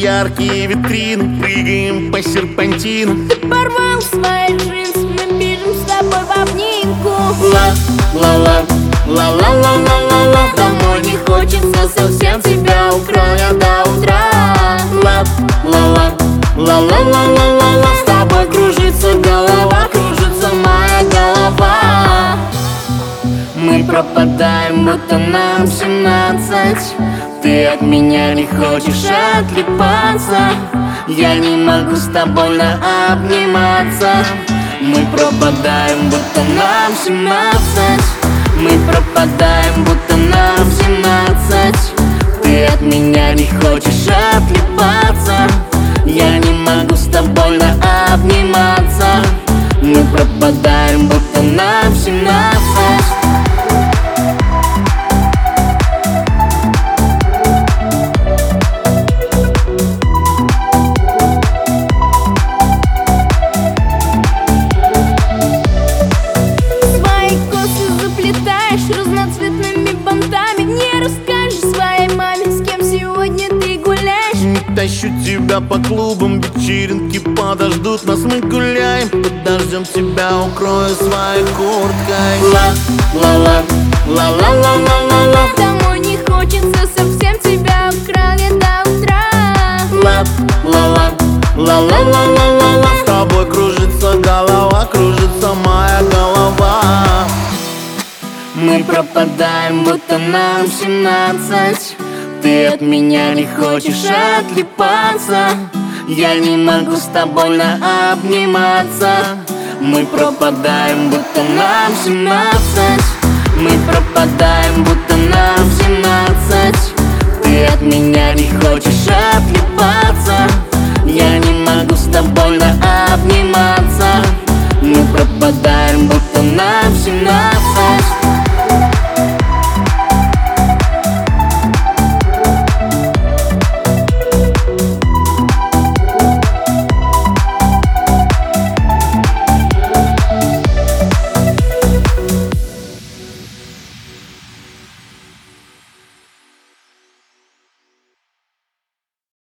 яркие витрины, прыгаем по серпантину. Ты порвал свои джинсы, мы бежим с тобой в обнимку. Ла-ла-ла, ла-ла-ла-ла-ла-ла. Домой не хочется совсем, тебя укрою я до утра. Ла-ла-ла, ла-ла-ла-ла-ла-ла. С тобой кружится голова, кружится моя голова. Мы пропадаем, будто нам 17. Ты от меня не хочешь отлипаться. Я не могу с тобой обниматься. Мы пропадаем, будто нам 17. Мы пропадаем, будто нам 17. Ты от меня не хочешь отлипаться. Я не могу с тобой обниматься. Мы пропадаем, будто нам 17. Разноцветными бантами не расскажешь своей маме, с кем сегодня ты гуляешь. Не тащу тебя по клубам, вечеринки подождут нас, мы гуляем. Под дождем тебя укрою своей курткой. Ла-ла-ла, ла-ла-ла-ла-ла-ла. Домой не хочется совсем, тебя украл я до утра. Ла-ла-ла, ла-ла-ла-ла-ла-ла. С тобой кружится голова, кружится моя голова. Мы пропадаем, будто нам 17. Ты от меня не хочешь отлипаться. Я не могу с тобой обниматься. Мы пропадаем, будто нам 17. Мы пропадаем, будто нам 17. Ты от меня не хочешь отлипаться. Я не могу с тобой обниматься. Мы пропадаем.